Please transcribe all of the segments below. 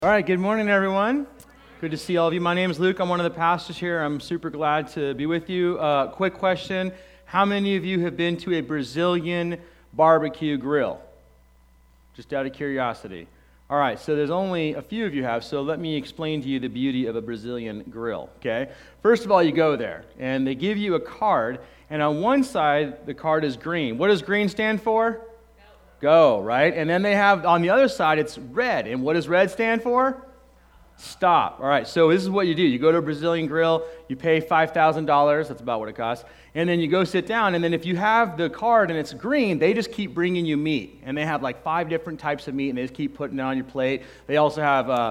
All right, good morning, everyone. Good to see all of you. My name is Luke. I'm one of the pastors here. I'm super glad to be with you. Quick question. How many of you have been to a Brazilian barbecue grill? Just out of curiosity. All right, so there's only a few of you have, so let me explain to you the beauty of a Brazilian grill, okay? First of all, you go there, and they give you a card, and on one side, the card is green. What does green stand for? Go, right? And then they have, on the other side, it's red. And what does red stand for? Stop. All right, so this is what you do. You go to a Brazilian grill, you pay $5,000, that's about what it costs, and then you go sit down, and then if you have the card and it's green, they just keep bringing you meat. And they have like 5 different types of meat, and they just keep putting it on your plate. They also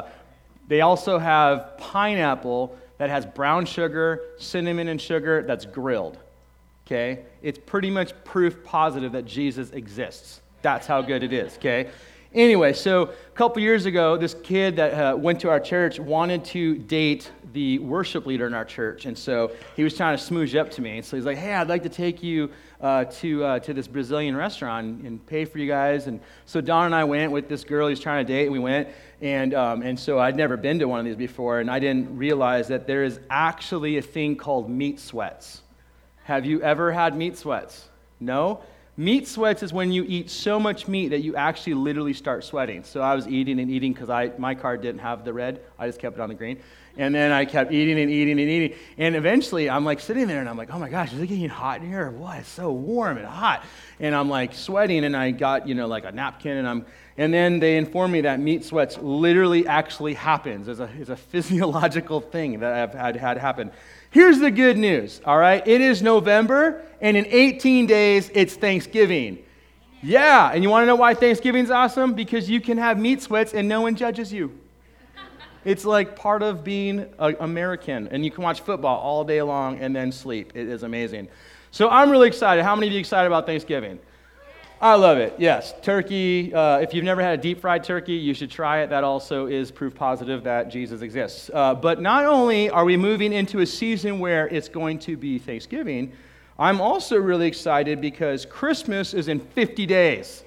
have pineapple that has brown sugar, cinnamon, and sugar that's grilled, okay? It's pretty much proof positive that Jesus exists. That's how good it is, okay? Anyway, so a couple years ago, this kid that went to our church wanted to date the worship leader in our church, and so he was trying to smooch up to me. And so he's like, hey, I'd like to take you to this Brazilian restaurant and pay for you guys. And so Don and I went with this girl he's trying to date, and we went. And so I'd never been to one of these before, and I didn't realize that there is actually a thing called meat sweats. Have you ever had meat sweats? No? Meat sweats is when you eat so much meat that you actually literally start sweating. So I was eating and eating because my card didn't have the red. I just kept it on the green. And then I kept eating and eating and eating. And eventually I'm like sitting there and I'm like, oh my gosh, is it getting hot in here or what? It's so warm and hot. And I'm like sweating and I got, like a napkin and then they informed me that meat sweats literally actually happens. It's a physiological thing that I've had happen. Here's the good news, all right? It is November, and in 18 days, it's Thanksgiving. Yeah, and you want to know why Thanksgiving's awesome? Because you can have meat sweats and no one judges you. It's like part of being an American, and you can watch football all day long and then sleep. It is amazing. So I'm really excited. How many of you are excited about Thanksgiving? I love it, yes. Turkey, if you've never had a deep-fried turkey, you should try it. That also is proof positive that Jesus exists. But not only are we moving into a season where it's going to be Thanksgiving, I'm also really excited because Christmas is in 50 days.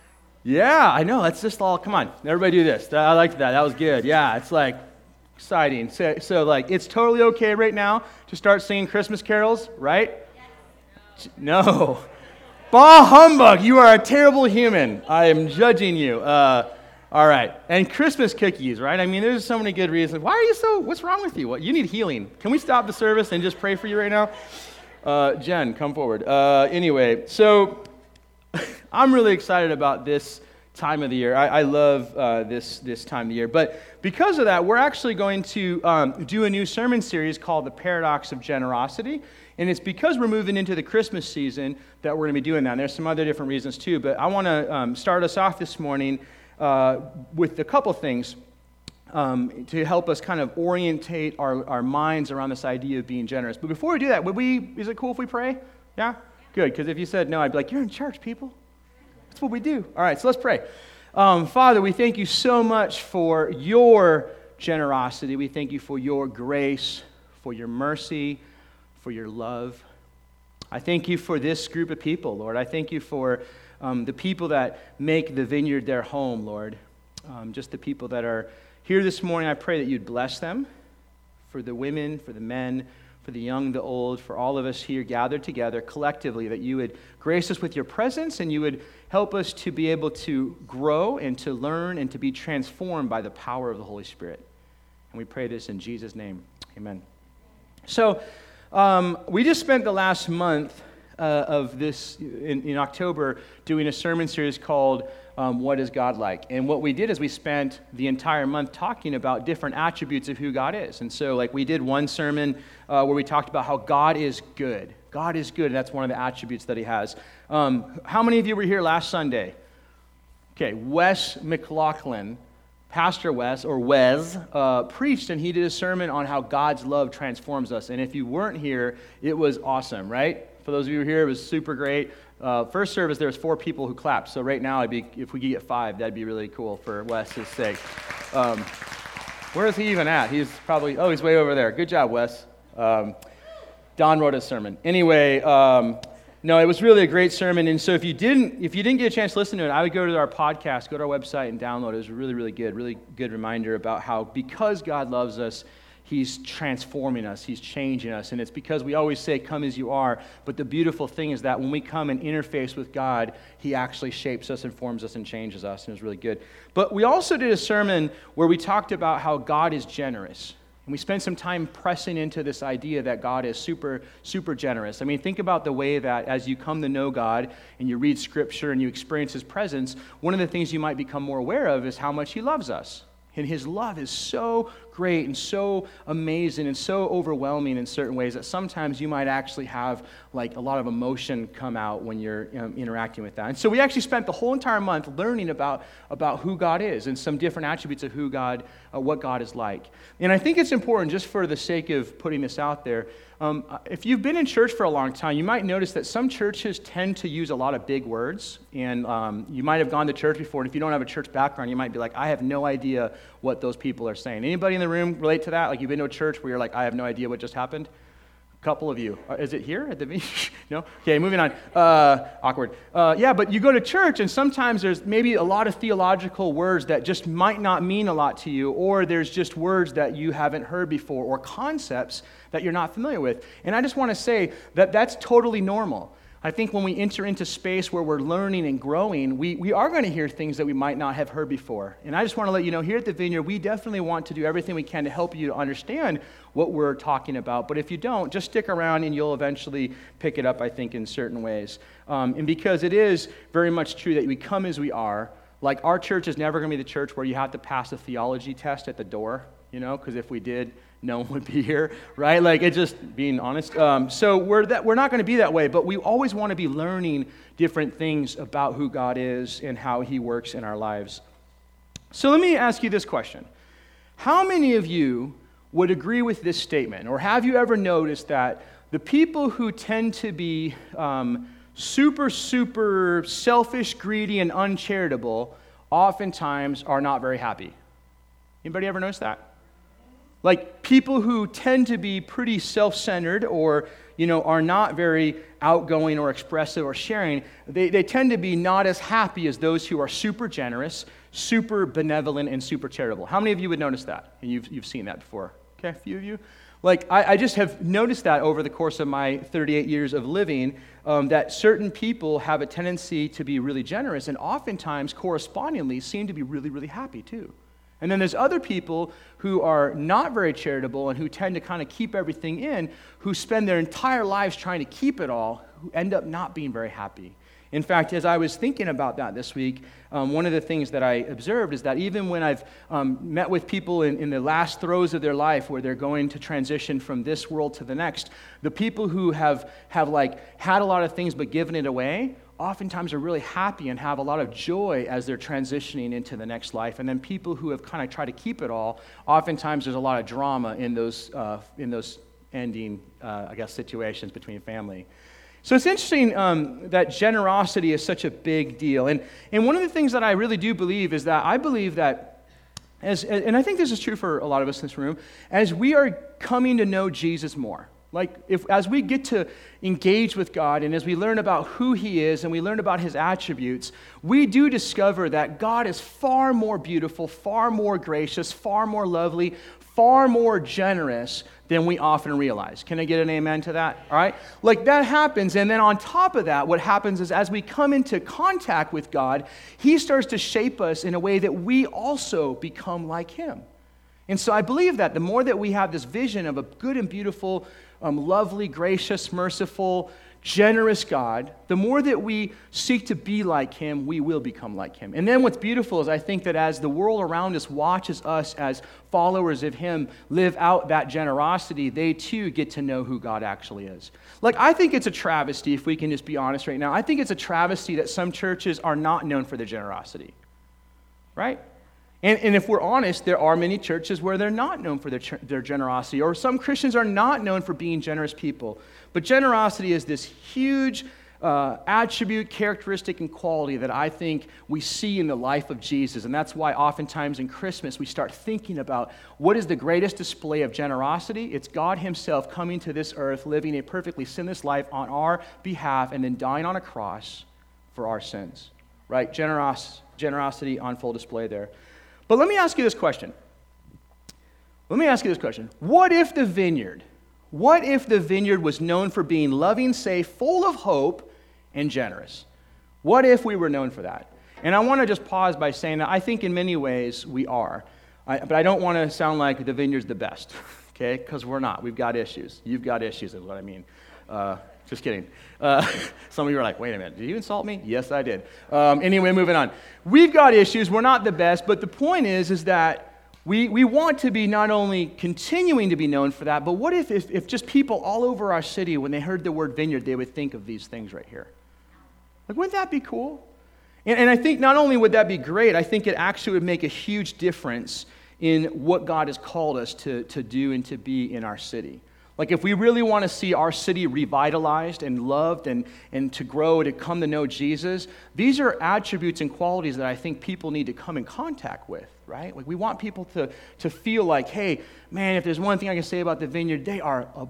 Yeah, I know, that's just all, come on, everybody do this. I liked that was good. Yeah, it's like exciting. So like, it's totally okay right now to start singing Christmas carols, right? Yes. No. Bah humbug, you are a terrible human. I am judging you. All right. And Christmas cookies, right? I mean, there's so many good reasons. What's wrong with you? What, you need healing. Can we stop the service and just pray for you right now? Jen, come forward. Anyway, so I'm really excited about this time of the year. I love this time of the year. But because of that, we're actually going to do a new sermon series called The Paradox of Generosity. And it's because we're moving into the Christmas season that we're going to be doing that. And there's some other different reasons too, but I want to start us off this morning with a couple things to help us kind of orientate our minds around this idea of being generous. But before we do that, is it cool if we pray? Yeah? Good, because if you said no, I'd be like, you're in church, people. That's what we do. All right, so let's pray. Father, we thank you so much for your generosity. We thank you for your grace, for your mercy, for your love. I thank you for this group of people, Lord. I thank you for the people that make the vineyard their home, Lord. Just the people that are here this morning, I pray that you'd bless them, for the women, for the men, for the young, the old, for all of us here gathered together collectively, that you would grace us with your presence and you would help us to be able to grow and to learn and to be transformed by the power of the Holy Spirit. And we pray this in Jesus' name. Amen. So, we just spent the last month of this, in October, doing a sermon series called What is God Like? And what we did is we spent the entire month talking about different attributes of who God is. And so we did one sermon where we talked about how God is good. God is good, and that's one of the attributes that he has. How many of you were here last Sunday? Okay, Wes McLaughlin, Pastor Wes, or Wes, preached, and he did a sermon on how God's love transforms us. And if you weren't here, it was awesome, right? For those of you who were here, it was super great. First service, there was 4 people who clapped. So right now, if we could get 5, that'd be really cool for Wes's sake. Where is he even at? He's way over there. Good job, Wes. Don wrote his sermon. Anyway, No, it was really a great sermon. And so if you didn't get a chance to listen to it, I would go to our podcast, go to our website and download it. It was really good reminder about how because God loves us, He's transforming us, He's changing us. And it's because we always say, come as you are. But the beautiful thing is that when we come and interface with God, He actually shapes us and forms us and changes us. And it was really good. But we also did a sermon where we talked about how God is generous. And we spent some time pressing into this idea that God is super, super generous. I mean, think about the way that as you come to know God and you read Scripture and you experience His presence, one of the things you might become more aware of is how much He loves us. And His love is so great and so amazing and so overwhelming in certain ways that sometimes you might actually have like a lot of emotion come out when you're interacting with that. And so we actually spent the whole entire month learning about who God is and some different attributes of who God, what God is like. And I think it's important, just for the sake of putting this out there, if you've been in church for a long time, you might notice that some churches tend to use a lot of big words. And you might have gone to church before, and if you don't have a church background, you might be like, I have no idea what those people are saying. Anybody in the room relate to that? Like, you've been to a church where you're like, I have no idea what just happened? A couple of you. Is it here at the No? Okay, moving on. Awkward. Yeah, but you go to church, and sometimes there's maybe a lot of theological words that just might not mean a lot to you, or there's just words that you haven't heard before, or concepts that you're not familiar with. And I just want to say that that's totally normal. I think when we enter into space where we're learning and growing, we are going to hear things that we might not have heard before. And I just want to let you know, here at the Vineyard, we definitely want to do everything we can to help you to understand what we're talking about. But if you don't, just stick around and you'll eventually pick it up, I think, in certain ways. And because it is very much true that we come as we are, like our church is never going to be the church where you have to pass a theology test at the door, because if we did, no one would be here, right? Like, it's just being honest. So we're not going to be that way, but we always want to be learning different things about who God is and how He works in our lives. So let me ask you this question. How many of you would agree with this statement? Or have you ever noticed that the people who tend to be super, super selfish, greedy, and uncharitable oftentimes are not very happy? Anybody ever notice that? Like, people who tend to be pretty self-centered or, are not very outgoing or expressive or sharing, they tend to be not as happy as those who are super generous, super benevolent, and super charitable. How many of you would notice that? And you've seen that before. Okay, a few of you. Like, I just have noticed that over the course of my 38 years of living, that certain people have a tendency to be really generous and oftentimes, correspondingly, seem to be really, really happy too. And then there's other people who are not very charitable and who tend to kind of keep everything in, who spend their entire lives trying to keep it all, who end up not being very happy. In fact, as I was thinking about that this week, one of the things that I observed is that even when I've met with people in the last throes of their life where they're going to transition from this world to the next, the people who have like had a lot of things but given it away oftentimes are really happy and have a lot of joy as they're transitioning into the next life. And then people who have kind of tried to keep it all, oftentimes there's a lot of drama in those ending, situations between family. So it's interesting that generosity is such a big deal. And one of the things that I really do believe is that I believe that, and I think this is true for a lot of us in this room, as we are coming to know Jesus more, like as we get to engage with God and as we learn about who He is and we learn about His attributes, we do discover that God is far more beautiful, far more gracious, far more lovely, far more generous than we often realize. Can I get an amen to that? All right? Like, that happens, and then on top of that, what happens is as we come into contact with God, He starts to shape us in a way that we also become like Him. And so I believe that the more that we have this vision of a good and beautiful, lovely, gracious, merciful, generous God, the more that we seek to be like Him, we will become like Him. And then what's beautiful is I think that as the world around us watches us as followers of Him live out that generosity, they too get to know who God actually is. Like, I think it's a travesty, if we can just be honest right now, I think it's a travesty that some churches are not known for their generosity, right? And if we're honest, there are many churches where they're not known for their generosity, or some Christians are not known for being generous people. But generosity is this huge attribute, characteristic, and quality that I think we see in the life of Jesus. And that's why oftentimes in Christmas we start thinking about what is the greatest display of generosity? It's God himself coming to this earth, living a perfectly sinless life on our behalf, and then dying on a cross for our sins, right? Generosity on full display there. But let me ask you this question. What if the vineyard was known for being loving, safe, full of hope, and generous? What if we were known for that? And I want to just pause by saying that I think in many ways we are. But I don't want to sound like the vineyard's the best, okay? Because we're not. We've got issues. You've got issues is what I mean. Just kidding. Some of you are like, wait a minute, did you insult me? Yes, I did. Anyway, moving on. We've got issues. We're not the best. But the point is that we want to be not only continuing to be known for that, but what if just people all over our city, when they heard the word vineyard, they would think of these things right here? Like, wouldn't that be cool? And I think not only would that be great, I think it actually would make a huge difference in what God has called us to do and to be in our city. Like, if we really want to see our city revitalized and loved and to grow, to come to know Jesus, these are attributes and qualities that I think people need to come in contact with, right? Like, we want people to feel like, hey, man, if there's one thing I can say about the Vineyard, they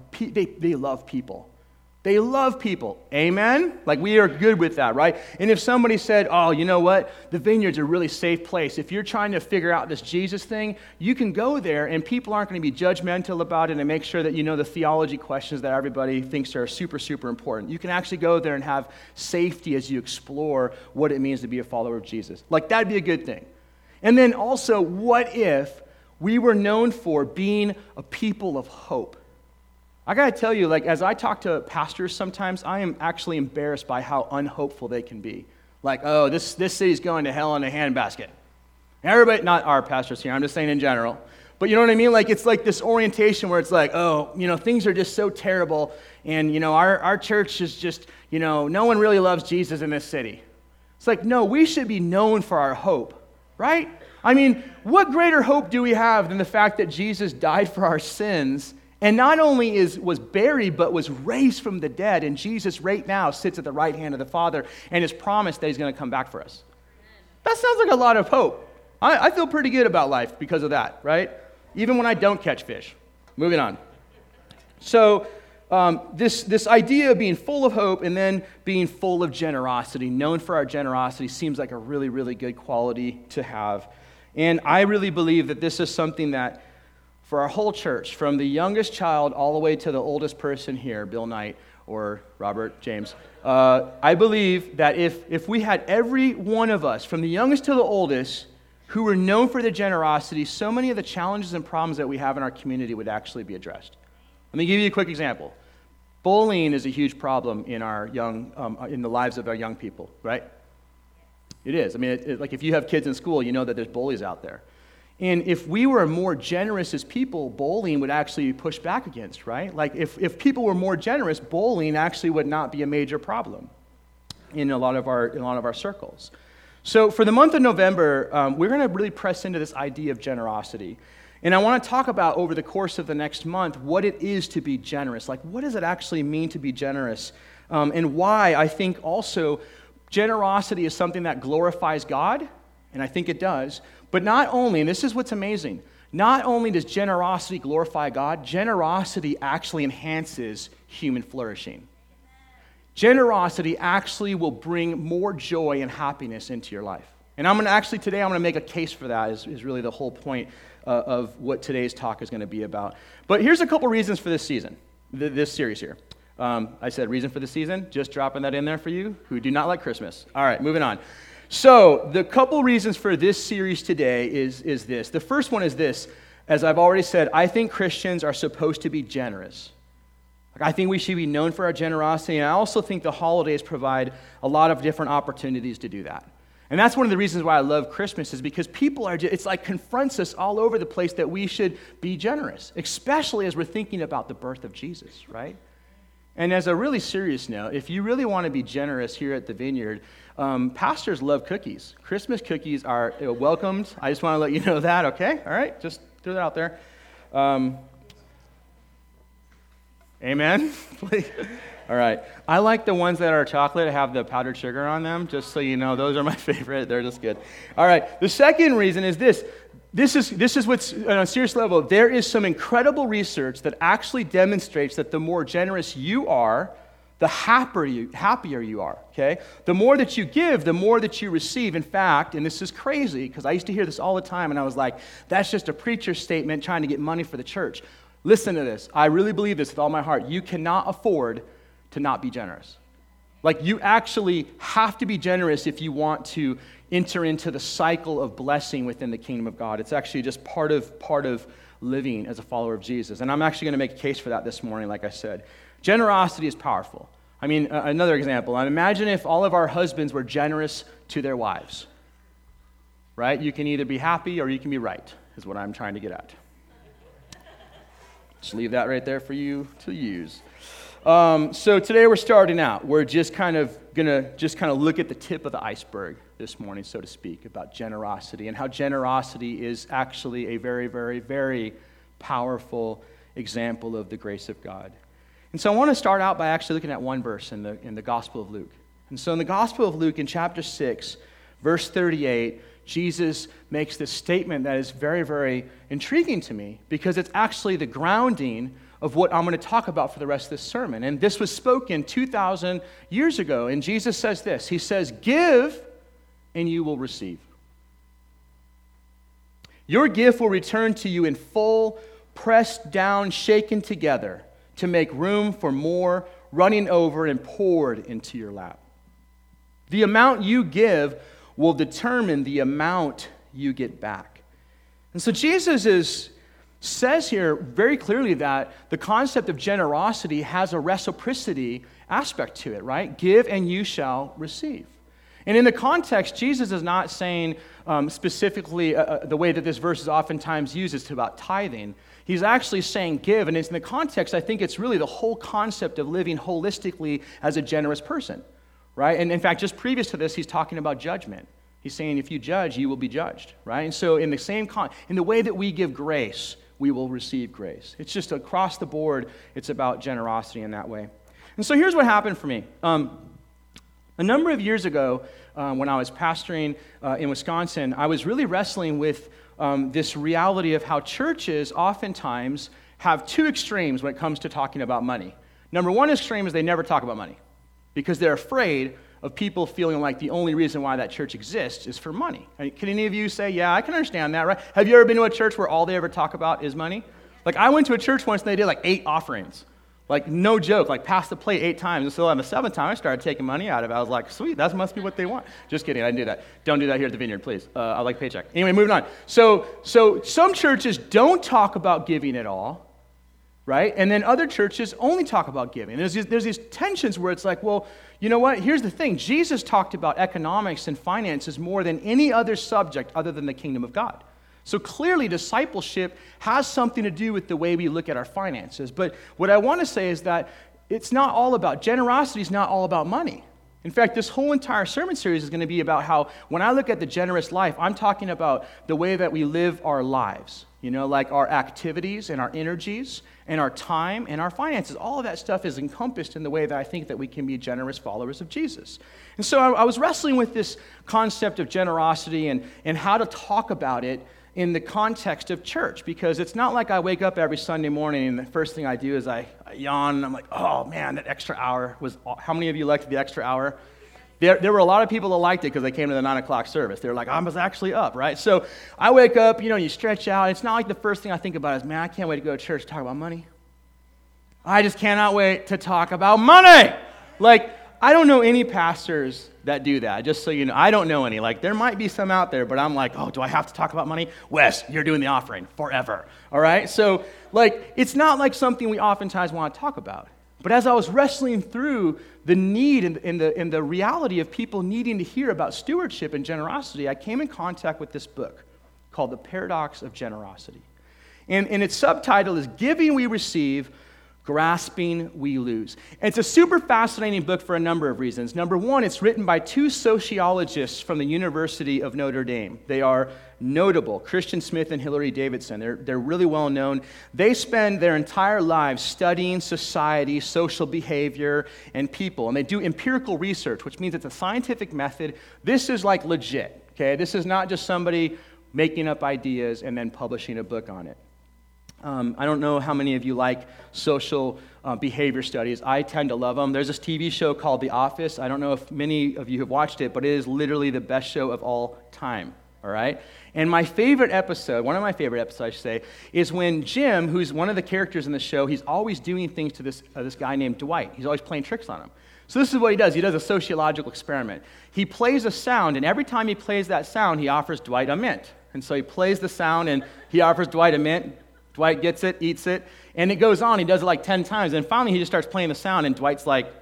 love people. They love people. Amen? Like, we are good with that, right? And if somebody said, oh, you know what? The Vineyard's a really safe place. If you're trying to figure out this Jesus thing, you can go there and people aren't going to be judgmental about it and make sure that you know the theology questions that everybody thinks are super, super important. You can actually go there and have safety as you explore what it means to be a follower of Jesus. Like, that'd be a good thing. And then also, what if we were known for being a people of hope? I got to tell you, like, as I talk to pastors sometimes, I am actually embarrassed by how unhopeful they can be. Like, oh, this city's going to hell in a handbasket. Everybody, not our pastors here, I'm just saying in general. But you know what I mean? Like, it's like this orientation where it's like, oh, things are just so terrible, and, our church is just, no one really loves Jesus in this city. It's like, no, we should be known for our hope, right? I mean, what greater hope do we have than the fact that Jesus died for our sins, and not only was buried, but was raised from the dead, and Jesus right now sits at the right hand of the Father and has promised that he's going to come back for us. That sounds like a lot of hope. I feel pretty good about life because of that, right? Even when I don't catch fish. Moving on. So this idea of being full of hope and then being full of generosity, known for our generosity, seems like a really, really good quality to have. And I really believe that this is something that for our whole church, from the youngest child all the way to the oldest person here, Bill Knight or Robert James, I believe that if we had every one of us, from the youngest to the oldest, who were known for their generosity, so many of the challenges and problems that we have in our community would actually be addressed. Let me give you a quick example. Bullying is a huge problem in in the lives of our young people, right? It is. I mean, like, if you have kids in school, you know that there's bullies out there. And if we were more generous as people, bullying would actually be pushed back against, right? Like, if people were more generous, bullying actually would not be a major problem in a lot of our circles. So for the month of November, we're going to really press into this idea of generosity. And I want to talk about, over the course of the next month, what it is to be generous. Like, what does it actually mean to be generous? And why I think also generosity is something that glorifies God, and I think it does. But not only, and this is what's amazing, not only does generosity glorify God, generosity actually enhances human flourishing. Generosity actually will bring more joy and happiness into your life. And today I'm going to make a case for that, is really the whole point of what today's talk is going to be about. But here's a couple reasons for this season, this series here. I said reason for the season, just dropping that in there for you who do not like Christmas. All right, moving on. So the couple reasons for this series today is this. The first one is this. As I've already said, I think Christians are supposed to be generous. I think we should be known for our generosity, and I also think the holidays provide a lot of different opportunities to do that. And that's one of the reasons why I love Christmas, is because it's like confronts us all over the place that we should be generous, especially as we're thinking about the birth of Jesus, right? And as a really serious note, if you really want to be generous here at the Vineyard, pastors love cookies. Christmas cookies are welcomed. I just want to let you know that, okay? All right, just throw that out there. Amen? All All right. I like the ones that are chocolate, have the powdered sugar on them, just so you know. Those are my favorite. They're just good. All right. The second reason is this. This is what's on a serious level. There is some incredible research that actually demonstrates that the more generous you are, the happier you are, okay? The more that you give, the more that you receive. In fact, and this is crazy, because I used to hear this all the time, and I was like, that's just a preacher's statement trying to get money for the church. Listen to this. I really believe this with all my heart. You cannot afford to not be generous. Like, you actually have to be generous if you want to enter into the cycle of blessing within the kingdom of God. It's actually just part of living as a follower of Jesus. And I'm actually going to make a case for that this morning, like I said. Generosity is powerful. I mean, another example. Imagine if all of our husbands were generous to their wives, right? You can either be happy or you can be right, is what I'm trying to get at. Just leave that right there for you to use. So today we're starting out. We're just kind of going to look at the tip of the iceberg this morning, so to speak, about generosity and how generosity is actually a very, very, very powerful example of the grace of God. And so I want to start out by actually looking at one verse in the Gospel of Luke. And so in the Gospel of Luke, in chapter 6, verse 38, Jesus makes this statement that is very, very intriguing to me because it's actually the grounding of what I'm going to talk about for the rest of this sermon. And this was spoken 2,000 years ago. And Jesus says this. He says, "Give, and you will receive. Your gift will return to you in full, pressed down, shaken together, to make room for more, running over and poured into your lap. The amount you give will determine the amount you get back." And so Jesus says here very clearly that the concept of generosity has a reciprocity aspect to it, right? Give and you shall receive. And in the context, Jesus is not saying specifically the way that this verse is oftentimes used is about tithing. He's actually saying give, and it's in the context, I think it's really the whole concept of living holistically as a generous person, right? And in fact, just previous to this, he's talking about judgment. He's saying if you judge, you will be judged, right? And so in the way that we give grace, we will receive grace. It's just across the board, it's about generosity in that way. And so here's what happened for me. A number of years ago, when I was pastoring in Wisconsin, I was really wrestling with this reality of how churches oftentimes have two extremes when it comes to talking about money. Number one extreme is they never talk about money because they're afraid of people feeling like the only reason why that church exists is for money. Can any of you say, yeah, I can understand that, right? Have you ever been to a church where all they ever talk about is money? Like, I went to a church once and they did like 8 offerings. Like, no joke, like passed the plate 8 times. And so on the 7th time, I started taking money out of it. I was like, sweet, that must be what they want. Just kidding, I didn't do that. Don't do that here at the Vineyard, please. I like paycheck. Anyway, moving on. So some churches don't talk about giving at all, right? And then other churches only talk about giving. There's these tensions where it's like, well, you know what? Here's the thing. Jesus talked about economics and finances more than any other subject other than the kingdom of God. So clearly, discipleship has something to do with the way we look at our finances. But what I want to say is that it's not all about, generosity is not all about money. In fact, this whole entire sermon series is going to be about how, when I look at the generous life, I'm talking about the way that we live our lives. You know, like our activities and our energies and our time and our finances. All of that stuff is encompassed in the way that I think that we can be generous followers of Jesus. And so I was wrestling with this concept of generosity and how to talk about it in the context of church, because it's not like I wake up every Sunday morning and the first thing I do is I yawn and I'm like, oh man, that extra hour was, how many of you liked the extra hour? There were a lot of people that liked it because they came to the 9 o'clock service. They were like, I was actually up, right? So I wake up, you stretch out. It's not like the first thing I think about is, man, I can't wait to go to church to talk about money. I just cannot wait to talk about money. Like, I don't know any pastors that do that, just so you know. I don't know any. Like, there might be some out there, but I'm like, oh, do I have to talk about money? Wes, you're doing the offering forever, all right? So, like, it's not like something we oftentimes want to talk about. But as I was wrestling through the need and the reality of people needing to hear about stewardship and generosity, I came in contact with this book called The Paradox of Generosity. And its subtitle is Giving We Receive, Grasping, we lose. And it's a super fascinating book for a number of reasons. Number one, it's written by two sociologists from the University of Notre Dame. They are notable, Christian Smith and Hilary Davidson. They're really well known. They spend their entire lives studying society, social behavior, and people. And they do empirical research, which means it's a scientific method. This is like legit, okay? This is not just somebody making up ideas and then publishing a book on it. I don't know how many of you like social behavior studies. I tend to love them. There's this TV show called The Office. I don't know if many of you have watched it, but it is literally the best show of all time, all right? And my favorite episode, one of my favorite episodes, I should say, is when Jim, who's one of the characters in the show, he's always doing things to this guy named Dwight. He's always playing tricks on him. So this is what he does. He does a sociological experiment. He plays a sound, and every time he plays that sound, he offers Dwight a mint. And so he plays the sound, and he offers Dwight a mint. Dwight gets it, eats it, and it goes on. He does it like 10 times, and finally he just starts playing the sound, and Dwight's like,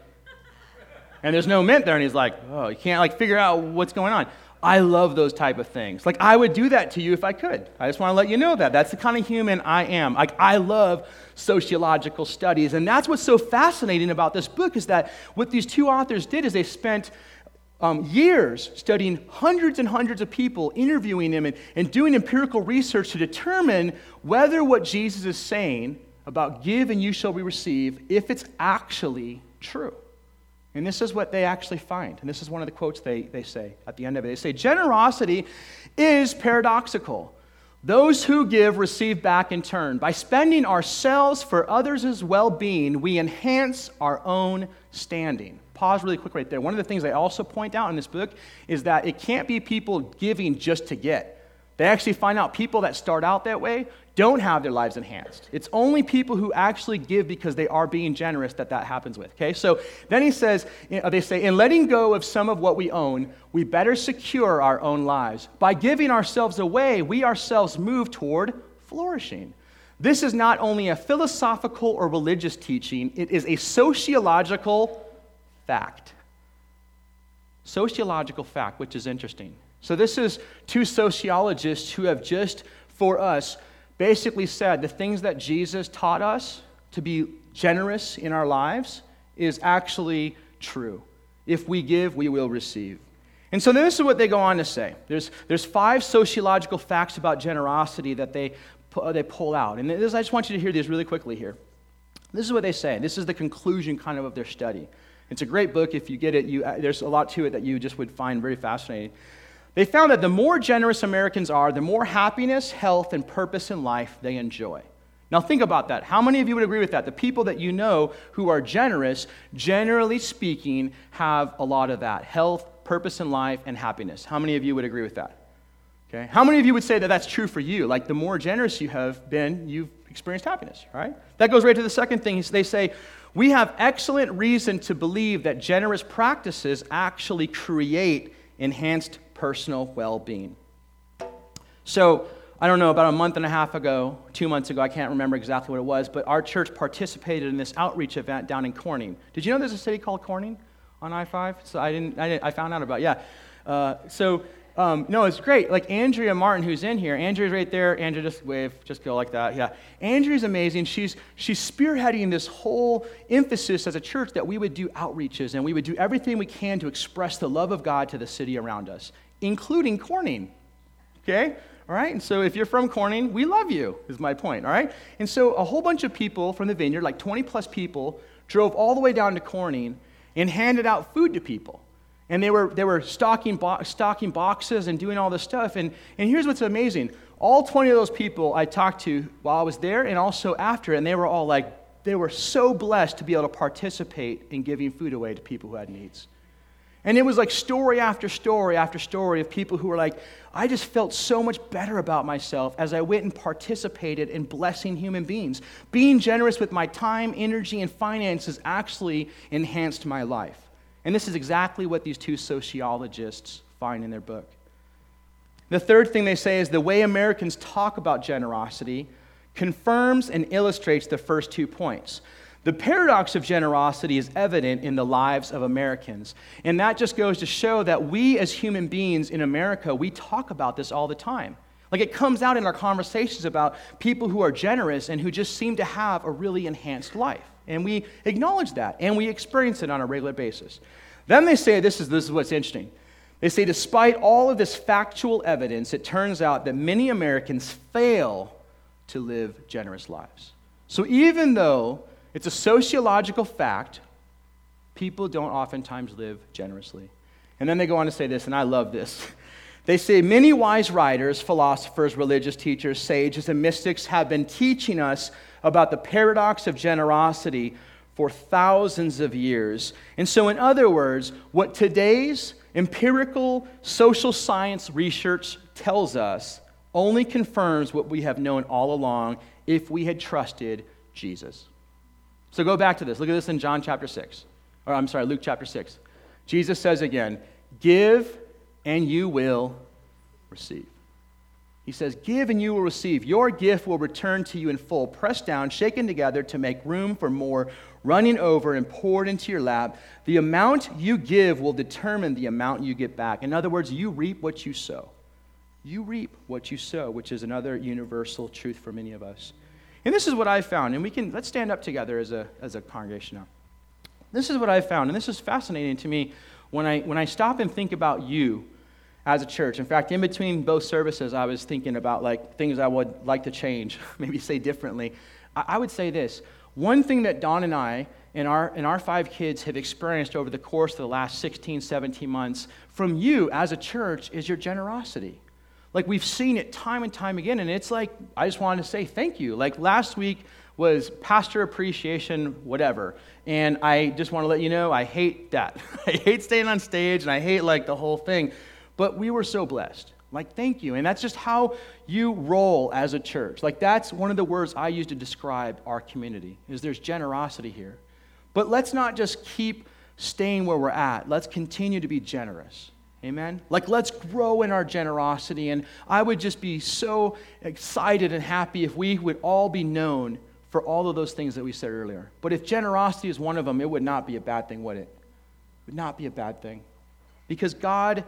and there's no mint there, and he's like, oh, you can't like figure out what's going on. I love those type of things. Like, I would do that to you if I could. I just want to let you know that. That's the kind of human I am. Like, I love sociological studies, and that's what's so fascinating about this book is that what these two authors did is they spent years studying hundreds and hundreds of people, interviewing them, and doing empirical research to determine whether what Jesus is saying about give and you shall receive, if it's actually true. And this is what they actually find. And this is one of the quotes they say at the end of it. They say, generosity is paradoxical. Those who give receive back in turn. By spending ourselves for others' well-being, we enhance our own standing. Pause really quick right there. One of the things they also point out in this book is that it can't be people giving just to get. They actually find out people that start out that way don't have their lives enhanced. It's only people who actually give because they are being generous that happens with. Okay, so then he says, they say, in letting go of some of what we own, we better secure our own lives. By giving ourselves away, we ourselves move toward flourishing. This is not only a philosophical or religious teaching, it is a sociological fact. Sociological fact, which is interesting. So this is two sociologists who have just, for us, basically said the things that Jesus taught us to be generous in our lives is actually true. If we give, we will receive. And so this is what they go on to say. There's 5 sociological facts about generosity that they pull out. And I just want you to hear these really quickly here. This is what they say. This is the conclusion kind of their study. It's a great book. If you get it, there's a lot to it that you just would find very fascinating. They found that the more generous Americans are, the more happiness, health, and purpose in life they enjoy. Now think about that. How many of you would agree with that? The people that you know who are generous, generally speaking, have a lot of that. Health, purpose in life, and happiness. How many of you would agree with that? Okay. How many of you would say that that's true for you? Like the more generous you have been, you've experienced happiness, right? That goes right to the second thing. They say, we have excellent reason to believe that generous practices actually create enhanced personal well-being. So, I don't know, about a month and a half ago, 2 months ago, I can't remember exactly what it was, but our church participated in this outreach event down in Corning. Did you know there's a city called Corning on I-5? So I found out about it, yeah. No, it's great. Like Andrea Martin, who's in here. Andrea's right there. Andrea, just wave. Just go like that. Yeah. Andrea's amazing. She's spearheading this whole emphasis as a church that we would do outreaches and we would do everything we can to express the love of God to the city around us, including Corning. Okay? All right? And so if you're from Corning, we love you, is my point. All right? And so a whole bunch of people from the vineyard, like 20 plus people, drove all the way down to Corning and handed out food to people. And they were stocking boxes and doing all this stuff. And here's what's amazing. All 20 of those people I talked to while I was there and also after, and they were all like, they were so blessed to be able to participate in giving food away to people who had needs. And it was like story after story after story of people who were like, I just felt so much better about myself as I went and participated in blessing human beings. Being generous with my time, energy, and finances actually enhanced my life. And this is exactly what these two sociologists find in their book. The third thing they say is the way Americans talk about generosity confirms and illustrates the first 2 points. The paradox of generosity is evident in the lives of Americans. And that just goes to show that we as human beings in America, we talk about this all the time. Like it comes out in our conversations about people who are generous and who just seem to have a really enhanced life. And we acknowledge that, and we experience it on a regular basis. Then they say, this is what's interesting. They say, despite all of this factual evidence, it turns out that many Americans fail to live generous lives. So even though it's a sociological fact, people don't oftentimes live generously. And then they go on to say this, and I love this. They say, many wise writers, philosophers, religious teachers, sages, and mystics have been teaching us about the paradox of generosity for thousands of years. And so, in other words, what today's empirical social science research tells us only confirms what we have known all along if we had trusted Jesus. So go back to this. Look at this in Luke chapter 6. Jesus says again, give and you will receive. He says, give and you will receive. Your gift will return to you in full, pressed down, shaken together to make room for more, running over and poured into your lap. The amount you give will determine the amount you get back. In other words, you reap what you sow. You reap what you sow, which is another universal truth for many of us. And this is what I found, and let's stand up together as a congregation now. This is what I found, and this is fascinating to me when I stop and think about you as a church. In fact, in between both services, I was thinking about like things I would like to change, maybe say differently. I would say this. One thing that Dawn and I and our 5 kids have experienced over the course of the last 16, 17 months from you as a church is your generosity. Like we've seen it time and time again, and it's like, I just wanted to say thank you. Like last week was pastor appreciation, whatever. And I just want to let you know, I hate that. I hate staying on stage, and I hate like the whole thing. But we were so blessed. Like, thank you. And that's just how you roll as a church. Like, that's one of the words I use to describe our community, is there's generosity here. But let's not just keep staying where we're at. Let's continue to be generous. Amen? Like, let's grow in our generosity. And I would just be so excited and happy if we would all be known for all of those things that we said earlier. But if generosity is one of them, it would not be a bad thing, would it? It would not be a bad thing. Because God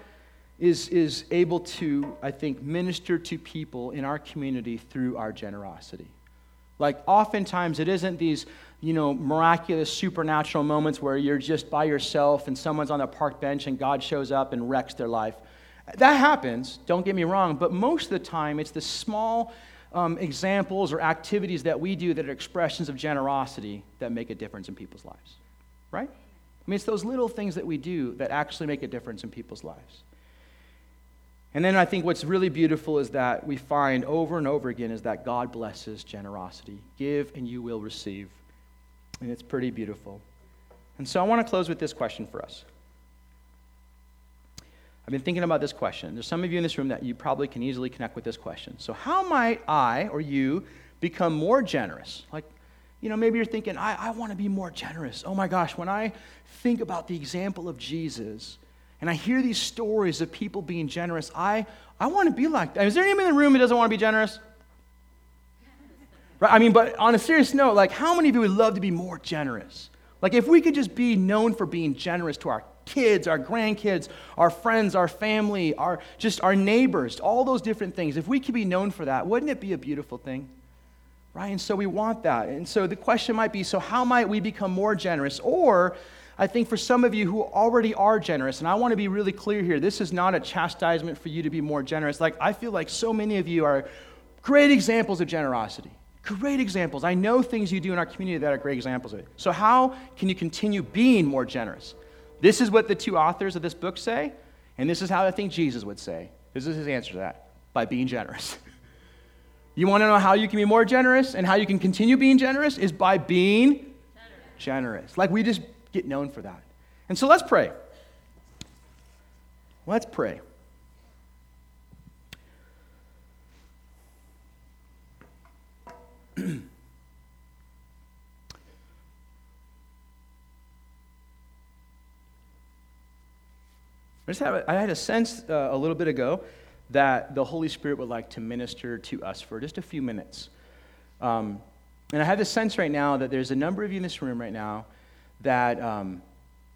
is able to, I think, minister to people in our community through our generosity. Like, oftentimes it isn't these, miraculous, supernatural moments where you're just by yourself and someone's on a park bench and God shows up and wrecks their life. That happens, don't get me wrong, but most of the time it's the small examples or activities that we do that are expressions of generosity that make a difference in people's lives, right? I mean, it's those little things that we do that actually make a difference in people's lives. And then I think what's really beautiful is that we find over and over again is that God blesses generosity. Give and you will receive. And it's pretty beautiful. And so I want to close with this question for us. I've been thinking about this question. There's some of you in this room that you probably can easily connect with this question. So how might I or you become more generous? Like, maybe you're thinking, I want to be more generous. Oh my gosh, when I think about the example of Jesus, and I hear these stories of people being generous, I want to be like that. Is there anyone in the room who doesn't want to be generous? Right? I mean, but on a serious note, like how many of you would love to be more generous? Like if we could just be known for being generous to our kids, our grandkids, our friends, our family, our neighbors, all those different things. If we could be known for that, wouldn't it be a beautiful thing? Right? And so we want that. And so the question might be, so how might we become more generous? Or I think for some of you who already are generous, and I want to be really clear here, this is not a chastisement for you to be more generous. Like, I feel like so many of you are great examples of generosity. Great examples. I know things you do in our community that are great examples of it. So how can you continue being more generous? This is what the 2 authors of this book say, and this is how I think Jesus would say. This is his answer to that, by being generous. You want to know how you can be more generous and how you can continue being generous? Is by being generous. Like we just get known for that. And so let's pray. Let's pray. I had a sense a little bit ago that the Holy Spirit would like to minister to us for just a few minutes. And I have this sense right now that there's a number of you in this room right now that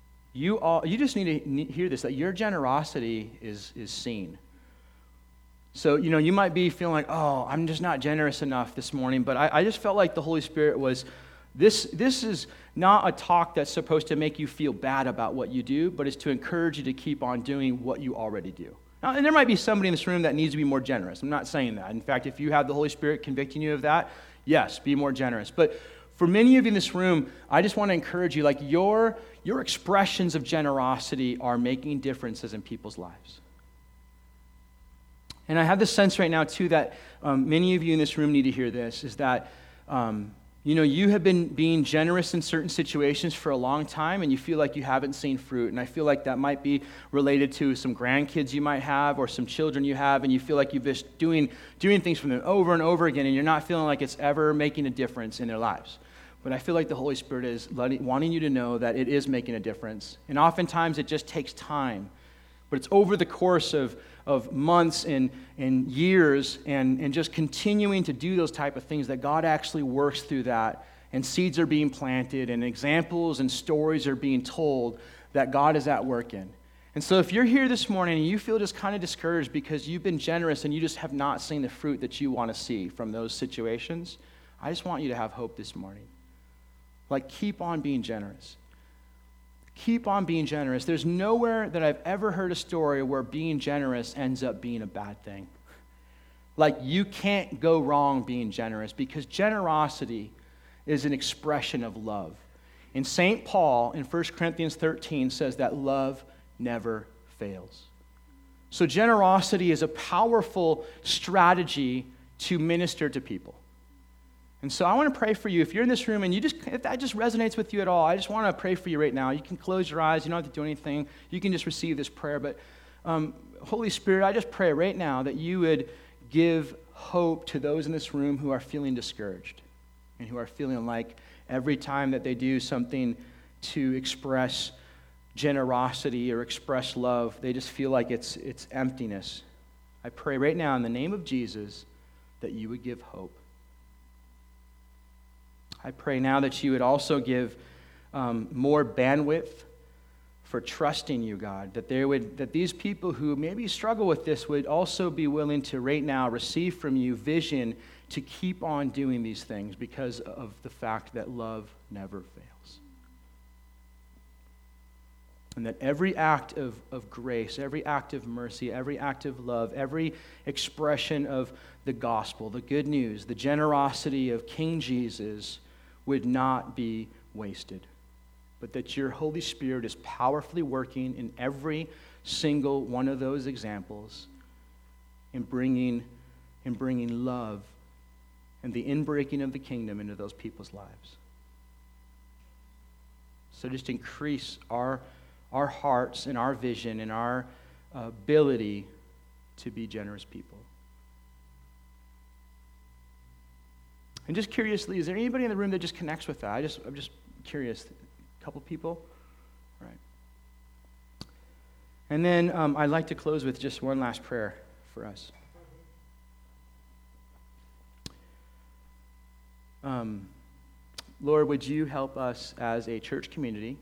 you just need to hear this, that your generosity is seen. So, you might be feeling like, oh, I'm just not generous enough this morning, but I just felt like the Holy Spirit was, this is not a talk that's supposed to make you feel bad about what you do, but it's to encourage you to keep on doing what you already do. Now, and there might be somebody in this room that needs to be more generous. I'm not saying that. In fact, if you have the Holy Spirit convicting you of that, yes, be more generous. But for many of you in this room, I just want to encourage you, like your expressions of generosity are making differences in people's lives. And I have this sense right now, too, that many of you in this room need to hear this, is that, you have been being generous in certain situations for a long time, and you feel like you haven't seen fruit. And I feel like that might be related to some grandkids you might have or some children you have, and you feel like you're just doing things for them over and over again, and you're not feeling like it's ever making a difference in their lives. But I feel like the Holy Spirit is wanting you to know that it is making a difference. And oftentimes it just takes time. But it's over the course of months and years and just continuing to do those type of things that God actually works through that, and seeds are being planted and examples and stories are being told that God is at work in. And so if you're here this morning and you feel just kind of discouraged because you've been generous and you just have not seen the fruit that you want to see from those situations, I just want you to have hope this morning. Like, keep on being generous. Keep on being generous. There's nowhere that I've ever heard a story where being generous ends up being a bad thing. Like, you can't go wrong being generous, because generosity is an expression of love. And St. Paul in 1 Corinthians 13 says that love never fails. So generosity is a powerful strategy to minister to people. And so I want to pray for you. If you're in this room and if that just resonates with you at all, I just want to pray for you right now. You can close your eyes. You don't have to do anything. You can just receive this prayer. But Holy Spirit, I just pray right now that you would give hope to those in this room who are feeling discouraged and who are feeling like every time that they do something to express generosity or express love, they just feel like it's emptiness. I pray right now in the name of Jesus that you would give hope. I pray now that you would also give more bandwidth for trusting you, God, that these people who maybe struggle with this would also be willing to right now receive from you vision to keep on doing these things because of the fact that love never fails. And that every act of grace, every act of mercy, every act of love, every expression of the gospel, the good news, the generosity of King Jesus would not be wasted, but that your Holy Spirit is powerfully working in every single one of those examples in bringing love and the inbreaking of the kingdom into those people's lives. So just increase our hearts and our vision and our ability to be generous people. And just curiously, is there anybody in the room that just connects with that? I'm just curious. A couple people? All right. And then I'd like to close with just one last prayer for us. Lord, would you help us as a church community,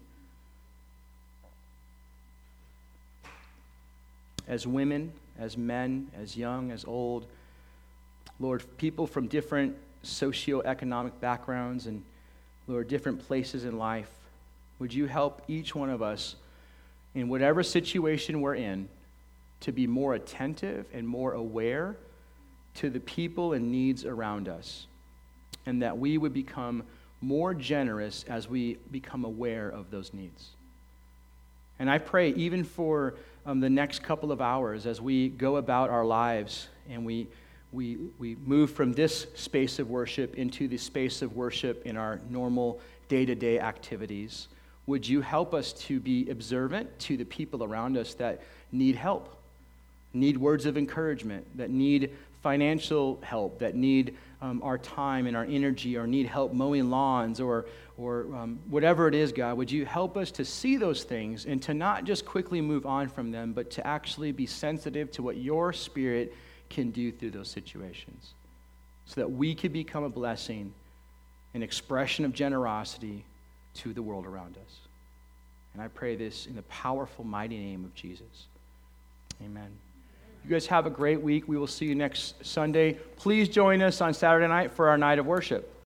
as women, as men, as young, as old, Lord, people from different socioeconomic backgrounds and, Lord, different places in life, would you help each one of us in whatever situation we're in to be more attentive and more aware to the people and needs around us, and that we would become more generous as we become aware of those needs. And I pray even for the next couple of hours as we go about our lives and we move from this space of worship into the space of worship in our normal day-to-day activities. Would you help us to be observant to the people around us that need help, need words of encouragement, that need financial help, that need our time and our energy, or need help mowing lawns, or whatever it is, God? Would you help us to see those things and to not just quickly move on from them, but to actually be sensitive to what your Spirit can do through those situations, so that we could become a blessing, an expression of generosity to the world around us. And I pray this in the powerful, mighty name of Jesus. Amen. You guys have a great week. We will see you next Sunday. Please join us on Saturday night for our night of worship.